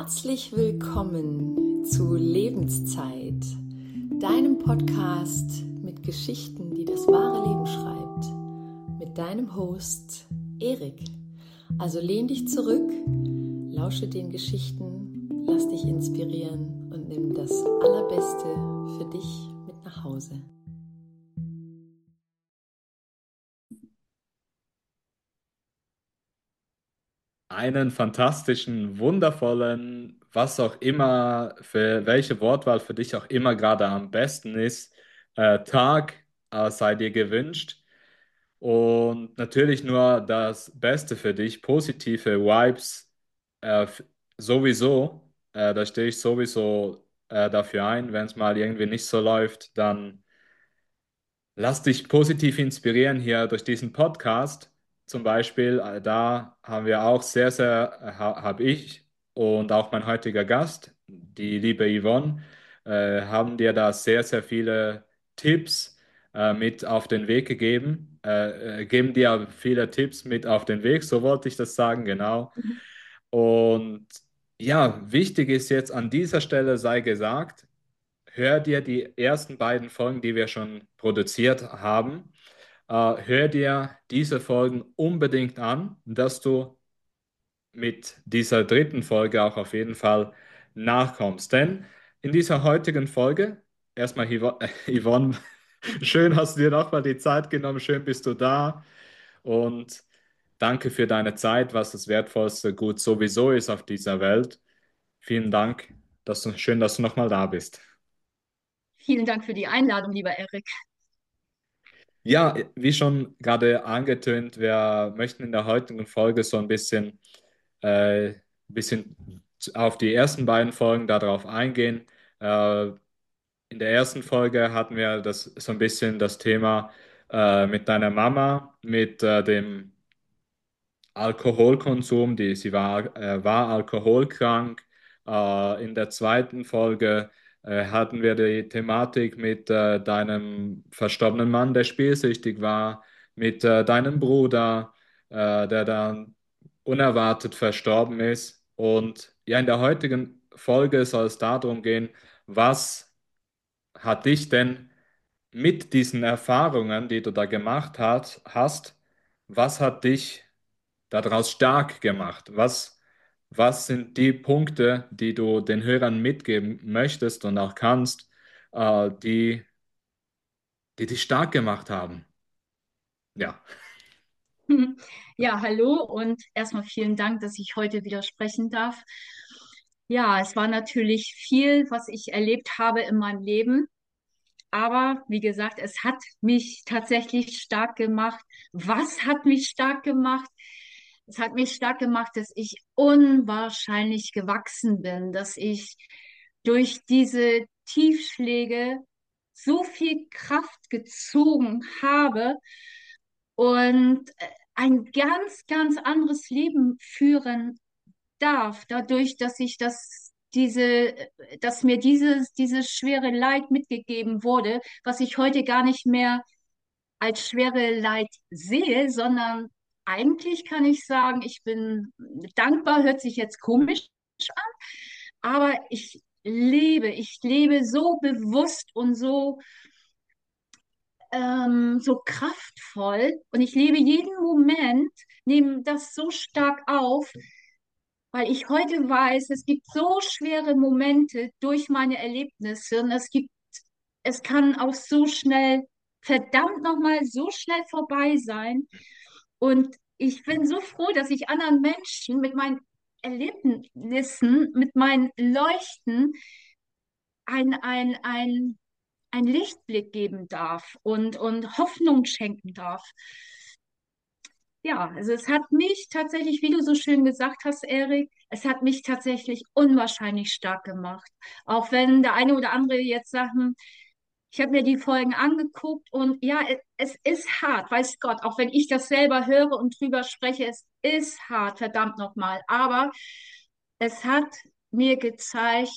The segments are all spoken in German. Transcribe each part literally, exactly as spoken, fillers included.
Herzlich willkommen zu Lebenszeit, deinem Podcast mit Geschichten, die das wahre Leben schreibt, mit deinem Host Erik. Also lehn dich zurück, lausche den Geschichten, lass dich inspirieren und nimm das Allerbeste für dich mit nach Hause. Einen fantastischen, wundervollen, was auch immer, für welche Wortwahl für dich auch immer gerade am besten ist, äh, Tag äh, sei dir gewünscht. Und natürlich nur das Beste für dich, positive Vibes äh, f- sowieso. Äh, da stehe ich sowieso äh, dafür ein. Wenn es mal irgendwie nicht so läuft, dann lass dich positiv inspirieren hier durch diesen Podcast. Zum Beispiel, äh, da haben wir auch sehr, sehr, äh, ha, habe ich und auch mein heutiger Gast, die liebe Yvonne, äh, haben dir da sehr, sehr viele Tipps äh, mit auf den Weg gegeben, äh, äh, geben dir viele Tipps mit auf den Weg, so wollte ich das sagen, genau. Und ja, wichtig ist jetzt an dieser Stelle sei gesagt, hör dir die ersten beiden Folgen, die wir schon produziert haben, äh, hör dir diese Folgen unbedingt an, dass du mit dieser dritten Folge auch auf jeden Fall nachkommst. Denn in dieser heutigen Folge, erstmal Yvo- äh, Yvonne, schön hast du dir nochmal die Zeit genommen, schön bist du da und danke für deine Zeit, was das wertvollste Gut sowieso ist auf dieser Welt. Vielen Dank, dass du, schön, dass du nochmal da bist. Vielen Dank für die Einladung, lieber Erik. Ja, wie schon gerade angetönt, wir möchten in der heutigen Folge so ein bisschen, äh, bisschen auf die ersten beiden Folgen darauf eingehen. Äh, in der ersten Folge hatten wir das so ein bisschen das Thema äh, mit deiner Mama, mit äh, dem Alkoholkonsum, die, sie war, äh, war alkoholkrank. Äh, in der zweiten Folge äh, hatten wir die Thematik mit äh, deinem verstorbenen Mann, der spielsüchtig war, mit äh, deinem Bruder, äh, der dann unerwartet verstorben ist. Und ja, in der heutigen Folge soll es darum gehen, was hat dich denn mit diesen Erfahrungen, die du da gemacht hat, hast, was hat dich daraus stark gemacht? Was, was sind die Punkte, die du den Hörern mitgeben möchtest und auch kannst, äh, die, die dich stark gemacht haben? Ja. Ja, hallo und erstmal vielen Dank, dass ich heute wieder sprechen darf. Ja, es war natürlich viel, was ich erlebt habe in meinem Leben, aber wie gesagt, es hat mich tatsächlich stark gemacht. Was hat mich stark gemacht? Es hat mich stark gemacht, dass ich unwahrscheinlich gewachsen bin, dass ich durch diese Tiefschläge so viel Kraft gezogen habe und äh, ein ganz, ganz anderes Leben führen darf, dadurch, dass ich das, diese, dass mir dieses, dieses schwere Leid mitgegeben wurde, was ich heute gar nicht mehr als schwere Leid sehe, sondern eigentlich kann ich sagen, ich bin dankbar, hört sich jetzt komisch an, aber ich lebe, ich lebe so bewusst und so ähm, so kraftvoll und ich lebe jeden Moment, nehme das so stark auf, weil ich heute weiß, es gibt so schwere Momente durch meine Erlebnisse und es gibt, es kann auch so schnell, verdammt nochmal, so schnell vorbei sein. Und ich bin so froh, dass ich anderen Menschen mit meinen Erlebnissen, mit meinen Leuchten ein, ein, ein, ein Lichtblick geben darf und, und Hoffnung schenken darf. Ja, also es hat mich tatsächlich, wie du so schön gesagt hast, Erik, es hat mich tatsächlich unwahrscheinlich stark gemacht. Auch wenn der eine oder andere jetzt sagt, hm, ich habe mir die Folgen angeguckt und ja, es, es ist hart, weiß Gott, auch wenn ich das selber höre und drüber spreche, es ist hart, verdammt nochmal. Aber es hat mir gezeigt,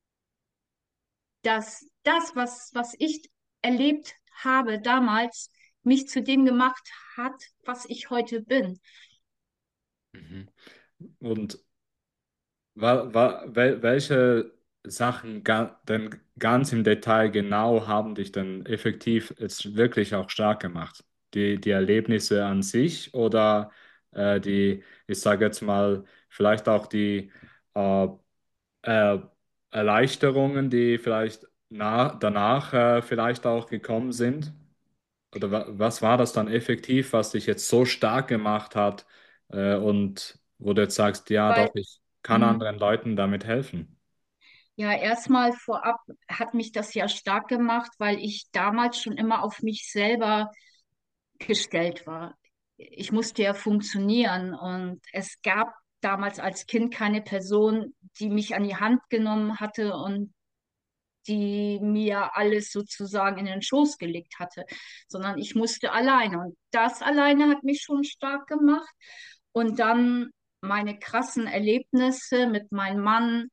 dass das, was, was ich erlebt habe damals, mich zu dem gemacht hat, was ich heute bin. Mhm. Und Wa, wa, wel, welche Sachen ga, denn ganz im Detail genau haben dich denn effektiv jetzt wirklich auch stark gemacht? Die, die Erlebnisse an sich oder äh, die, ich sage jetzt mal, vielleicht auch die äh, äh, Erleichterungen, die vielleicht na, danach äh, vielleicht auch gekommen sind? Oder wa was war das dann effektiv, was dich jetzt so stark gemacht hat äh, und wo du jetzt sagst, ja Weil, doch, ich kann hm, anderen Leuten damit helfen? ja, erstmal vorab hat mich das ja stark gemacht, weil ich damals schon immer auf mich selber gestellt war. Ich musste ja funktionieren und es gab damals als Kind keine Person, die mich an die Hand genommen hatte und die mir alles sozusagen in den Schoß gelegt hatte, sondern ich musste alleine. Und das alleine hat mich schon stark gemacht. Und dann meine krassen Erlebnisse mit meinem Mann,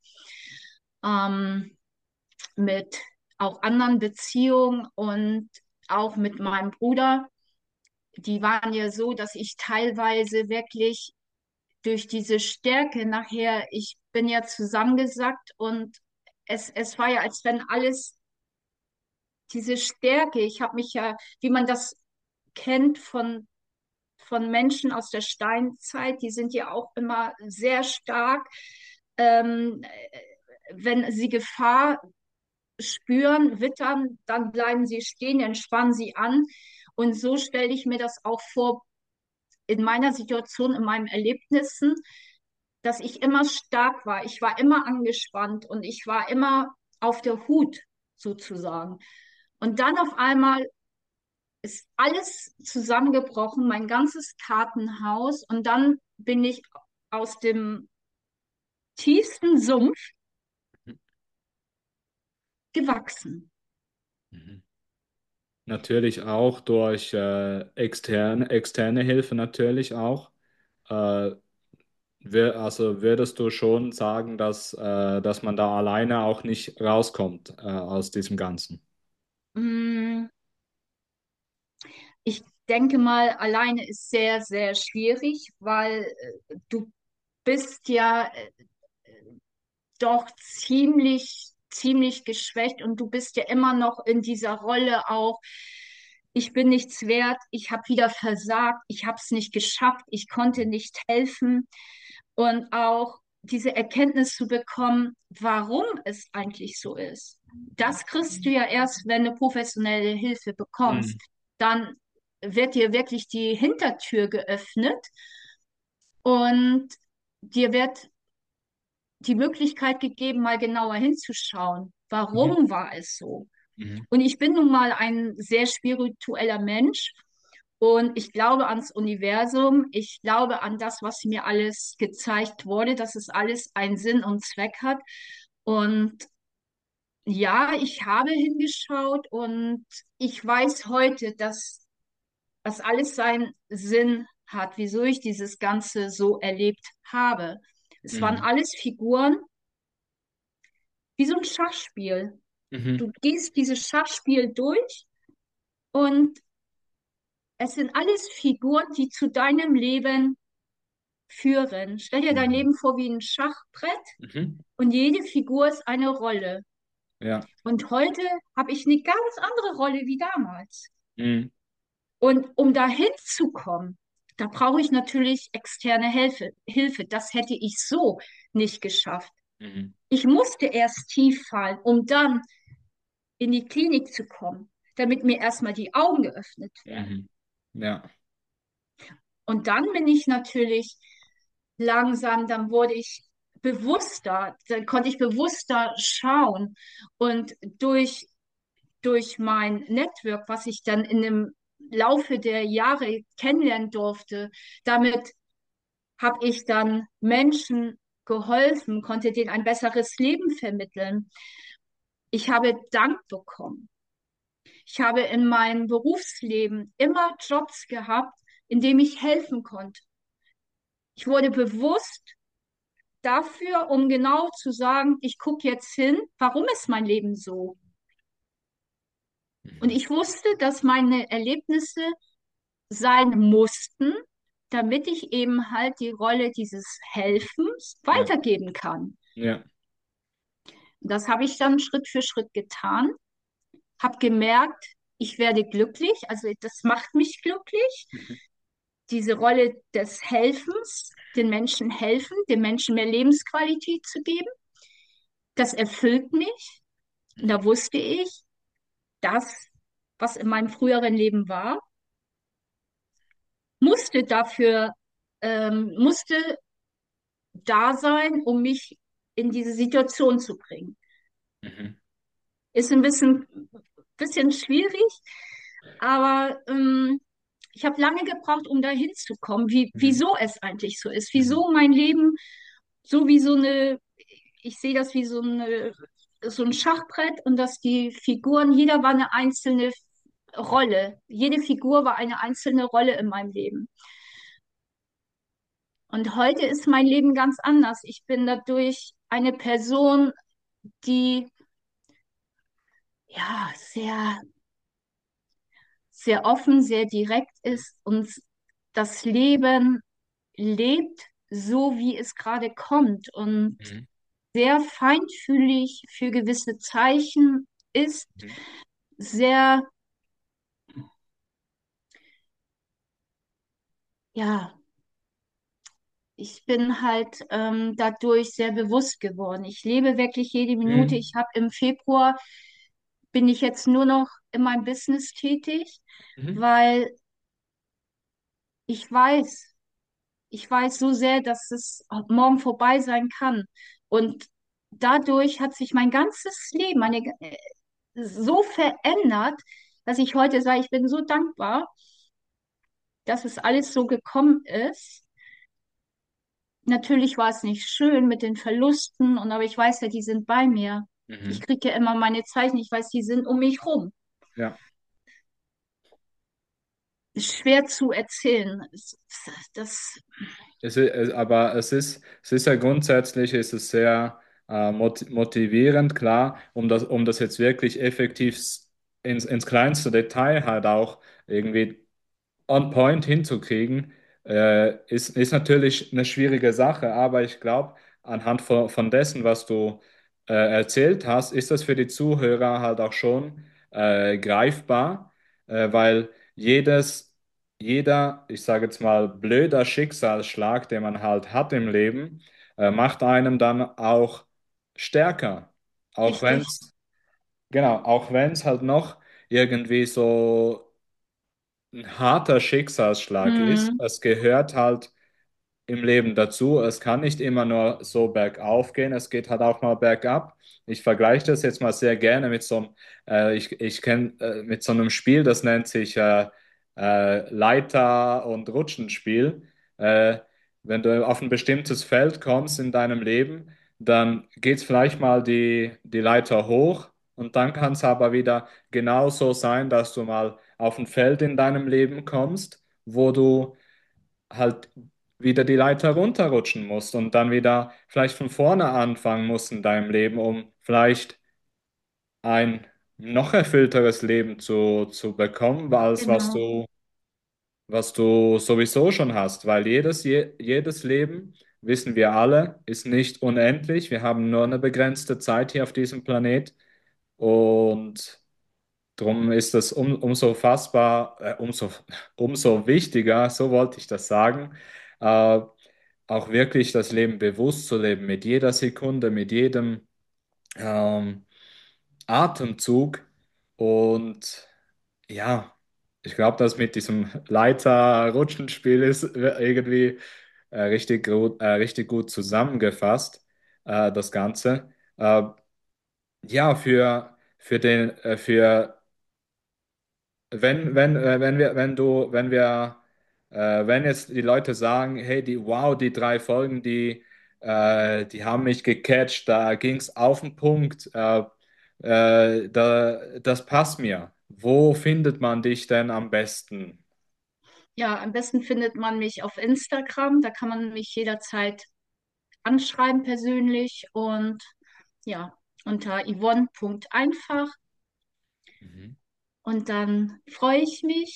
ähm, mit auch anderen Beziehungen und auch mit meinem Bruder. Die waren ja so, dass ich teilweise wirklich durch diese Stärke nachher, ich bin ja zusammengesackt und es, es war ja, als wenn alles, diese Stärke, ich habe mich ja, wie man das kennt von, von Menschen aus der Steinzeit, die sind ja auch immer sehr stark. Ähm, wenn sie Gefahr spüren, wittern, dann bleiben sie stehen, entspannen sie an. Und so stelle ich mir das auch vor in meiner Situation, in meinen Erlebnissen, dass ich immer stark war. Ich war immer angespannt und ich war immer auf der Hut sozusagen. Und dann auf einmal ist alles zusammengebrochen, mein ganzes Kartenhaus. Und dann bin ich aus dem tiefsten Sumpf gewachsen. Mhm. Natürlich auch durch äh, externe, externe Hilfe natürlich auch. Äh, wir, also würdest du schon sagen, dass, äh, dass man da alleine auch nicht rauskommt äh, aus diesem Ganzen? Mm, Ich denke mal, alleine ist sehr, sehr schwierig, weil äh, du bist ja äh, doch ziemlich, ziemlich geschwächt und du bist ja immer noch in dieser Rolle auch. Ich bin nichts wert, ich habe wieder versagt, ich habe es nicht geschafft, ich konnte nicht helfen. Und auch diese Erkenntnis zu bekommen, warum es eigentlich so ist. Das kriegst du ja erst, wenn du professionelle Hilfe bekommst. Mhm. Dann wird dir wirklich die Hintertür geöffnet und dir wird die Möglichkeit gegeben, mal genauer hinzuschauen. Mhm. Warum war es so? Mhm. Und ich bin nun mal ein sehr spiritueller Mensch und ich glaube ans Universum. Ich glaube an das, was mir alles gezeigt wurde, dass es alles einen Sinn und Zweck hat. Und ja, ich habe hingeschaut und ich weiß heute, dass das alles seinen Sinn hat, wieso ich dieses Ganze so erlebt habe. Es waren Mhm. alles Figuren, wie so ein Schachspiel. Mhm. Du gehst dieses Schachspiel durch und es sind alles Figuren, die zu deinem Leben führen. Stell dir dein Mhm. Leben vor wie ein Schachbrett Mhm. und jede Figur ist eine Rolle. Ja. Und heute habe ich eine ganz andere Rolle wie damals. Mhm. Und um dahin zu kommen, da brauche ich natürlich externe Hilfe. Hilfe. Das hätte ich so nicht geschafft. Mhm. Ich musste erst tief fallen, um dann in die Klinik zu kommen, damit mir erstmal die Augen geöffnet werden. Mhm. Ja. Und dann bin ich natürlich langsam, dann wurde ich bewusster, dann konnte ich bewusster schauen. Und durch, durch mein Network, was ich dann in dem Laufe der Jahre kennenlernen durfte, damit habe ich dann Menschen geholfen, konnte denen ein besseres Leben vermitteln. Ich habe Dank bekommen. Ich habe in meinem Berufsleben immer Jobs gehabt, in denen ich helfen konnte. Ich wurde bewusst dafür, um genau zu sagen, ich gucke jetzt hin, warum ist mein Leben so? Und Mhm. ich wusste, dass meine Erlebnisse sein mussten, damit ich eben halt die Rolle dieses Helfens Ja, weitergeben kann. ja, Das habe ich dann Schritt für Schritt getan, habe gemerkt, ich werde glücklich, also das macht mich glücklich, mhm, diese Rolle des Helfens, den Menschen helfen, den Menschen mehr Lebensqualität zu geben. Das erfüllt mich. Und mhm, da wusste ich, das, was in meinem früheren Leben war, musste dafür, ähm, musste da sein, um mich in diese Situation zu bringen. mhm, Ist ein bisschen, bisschen schwierig, aber ähm, ich habe lange gebraucht, um da hinzukommen, wie, mhm, wieso es eigentlich so ist, mhm, wieso mein Leben so wie so eine, ich sehe das wie so eine, so ein Schachbrett und dass die Figuren, jeder war eine einzelne Rolle. Jede Figur war eine einzelne Rolle in meinem Leben. Und heute ist mein Leben ganz anders. Ich bin dadurch eine Person, die ja sehr, sehr offen, sehr direkt ist und das Leben lebt so, wie es gerade kommt und mhm, sehr feinfühlig für gewisse Zeichen ist, mhm, sehr, ja, ich bin halt ähm, dadurch sehr bewusst geworden. Ich lebe wirklich jede Minute. mhm, Ich habe im Februar, bin ich jetzt nur noch in meinem Business tätig, mhm, weil ich weiß, ich weiß so sehr, dass es morgen vorbei sein kann. Und dadurch hat sich mein ganzes Leben meine, äh, so verändert, dass ich heute sage, ich bin so dankbar, dass es alles so gekommen ist. Natürlich war es nicht schön mit den Verlusten, und aber ich weiß ja, die sind bei mir. Ich mhm. kriege ja immer meine Zeichen, ich weiß, die sind um mich rum. Ja. Ist schwer zu erzählen. Es- Das, Es ist, es- aber es ist, es ist ja grundsätzlich, ist es sehr äh, mot- motivierend, klar, um das, um das jetzt wirklich effektiv s- ins, ins kleinste Detail halt auch irgendwie on point hinzukriegen, äh, ist, ist natürlich eine schwierige Sache, aber ich glaube, anhand von, von dessen, was du äh, erzählt hast, ist das für die Zuhörer halt auch schon äh, greifbar, äh, weil jedes, jeder, ich sage jetzt mal, blöder Schicksalsschlag, den man halt hat im Leben, äh, macht einem dann auch stärker. Auch wenn richtig. es, genau, auch wenn es halt noch irgendwie so ein harter Schicksalsschlag ist. Hm, Es gehört halt im Leben dazu. Es kann nicht immer nur so bergauf gehen, es geht halt auch mal bergab. Ich vergleiche das jetzt mal sehr gerne mit so einem, äh, ich, ich kenne äh, mit so einem Spiel, das nennt sich äh, äh, Leiter- und Rutschenspiel. Äh, Wenn du auf ein bestimmtes Feld kommst in deinem Leben, dann geht es vielleicht mal die, die Leiter hoch und dann kann es aber wieder genauso sein, dass du mal auf ein Feld in deinem Leben kommst, wo du halt wieder die Leiter runterrutschen musst und dann wieder vielleicht von vorne anfangen musst in deinem Leben, um vielleicht ein noch erfüllteres Leben zu, zu bekommen, als was genau. du, was du sowieso schon hast. Weil jedes, je, jedes Leben, wissen wir alle, ist nicht unendlich. Wir haben nur eine begrenzte Zeit hier auf diesem Planet. Und drum ist es um, umso fassbar, äh, umso, umso wichtiger, so wollte ich das sagen, äh, auch wirklich das Leben bewusst zu leben, mit jeder Sekunde, mit jedem ähm, Atemzug. Und ja, ich glaube, das mit diesem Leiter-Rutschenspiel ist irgendwie äh, richtig gut, äh, richtig gut zusammengefasst, äh, das Ganze. Äh, ja, für, für den, äh, für Wenn, wenn, äh, wenn wir, wenn du, wenn wir, äh, wenn jetzt die Leute sagen, hey, die, wow, die drei Folgen, die, äh, die haben mich gecatcht, da ging es auf den Punkt, äh, äh, da, das passt mir. Wo findet man dich denn am besten? Ja, am besten findet man mich auf Instagram. Da kann man mich jederzeit anschreiben persönlich und ja, unter yvonne.einfach. Mhm. Und dann freue ich mich.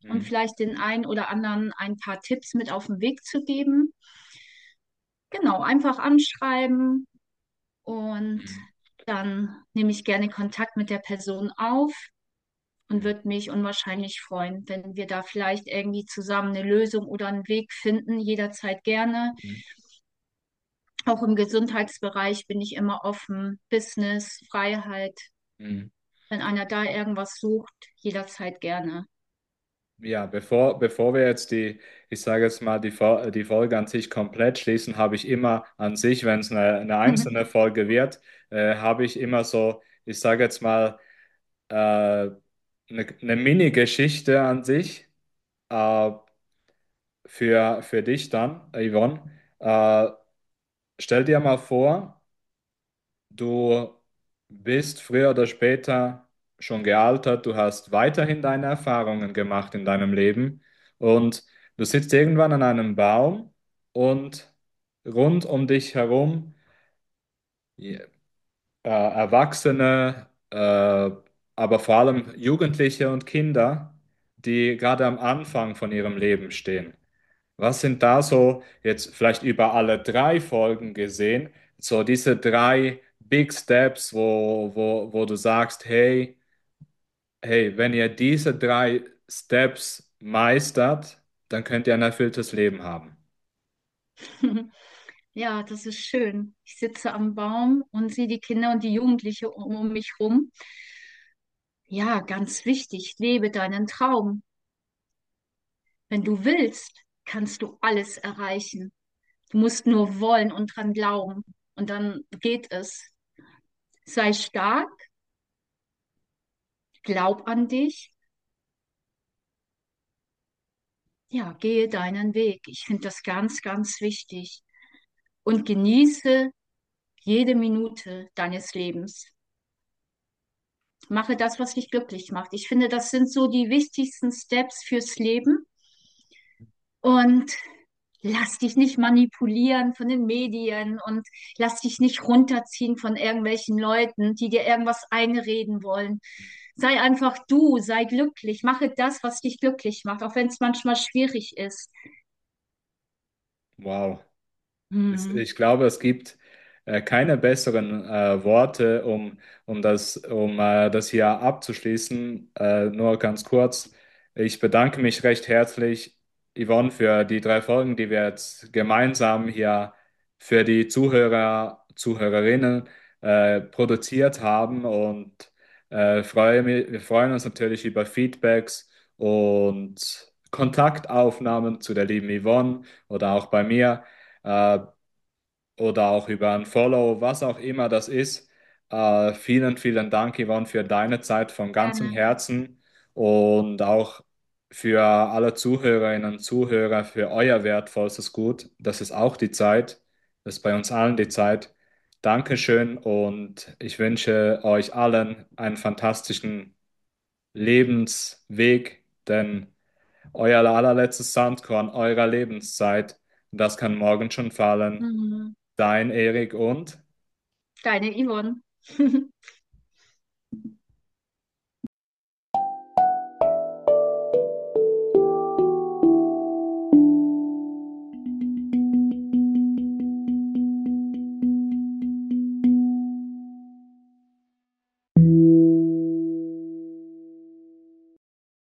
und Mhm. vielleicht den einen oder anderen ein paar Tipps mit auf den Weg zu geben. Genau, einfach anschreiben und Mhm. dann nehme ich gerne Kontakt mit der Person auf und Mhm. würde mich unwahrscheinlich freuen, wenn wir da vielleicht irgendwie zusammen eine Lösung oder einen Weg finden, jederzeit gerne. Mhm. Auch im Gesundheitsbereich bin ich immer offen. Business, Freiheit. Mhm. Wenn einer da irgendwas sucht, jederzeit gerne. Ja, bevor, bevor wir jetzt die, ich sage jetzt mal, die, Fol- die Folge an sich komplett schließen, habe ich immer an sich, wenn es eine, eine einzelne Folge wird, äh, habe ich immer so, ich sage jetzt mal, äh, eine, eine Mini-Geschichte an sich äh, für, für dich dann, Yvonne. Äh, stell dir mal vor, du bist früher oder später schon gealtert, du hast weiterhin deine Erfahrungen gemacht in deinem Leben und du sitzt irgendwann an einem Baum und rund um dich herum ja, äh, Erwachsene, äh, aber vor allem Jugendliche und Kinder, die gerade am Anfang von ihrem Leben stehen. Was sind da so, jetzt vielleicht über alle drei Folgen gesehen, so diese drei Big Steps, wo, wo, wo du sagst, hey, hey, wenn ihr diese drei Steps meistert, dann könnt ihr ein erfülltes Leben haben. Ja, das ist schön. Ich sitze am Baum und sehe die Kinder und die Jugendliche um, um mich rum. Ja, ganz wichtig, lebe deinen Traum. Wenn du willst, kannst du alles erreichen. Du musst nur wollen und dran glauben. Und dann geht es. Sei stark, glaub an dich. Ja, gehe deinen Weg. Ich finde das ganz, ganz wichtig. Und genieße jede Minute deines Lebens. Mache das, was dich glücklich macht. Ich finde, das sind so die wichtigsten Steps fürs Leben. Und lass dich nicht manipulieren von den Medien und lass dich nicht runterziehen von irgendwelchen Leuten, die dir irgendwas einreden wollen. Sei einfach du, sei glücklich, mache das, was dich glücklich macht, auch wenn es manchmal schwierig ist. Wow. Es- Hm. Ich glaube, es gibt äh, keine besseren äh, Worte, um, um das, um äh, das hier abzuschließen. Äh, nur ganz kurz. Ich bedanke mich recht herzlich, Yvonne, für die drei Folgen, die wir jetzt gemeinsam hier für die Zuhörer, Zuhörerinnen äh, produziert haben und äh, freue mich, wir freuen uns natürlich über Feedbacks und Kontaktaufnahmen zu der lieben Yvonne oder auch bei mir. Äh, oder auch über ein Follow, was auch immer das ist. Äh, vielen, vielen Dank, Yvonne, für deine Zeit von ganzem Gerne. Herzen und auch für alle Zuhörerinnen und Zuhörer, für euer wertvollstes Gut. Das ist auch die Zeit. Das ist bei uns allen die Zeit. Dankeschön und ich wünsche euch allen einen fantastischen Lebensweg, denn euer allerletztes Sandkorn eurer Lebenszeit, das kann morgen schon fallen. Hm. Dein Erik und Deine Yvonne.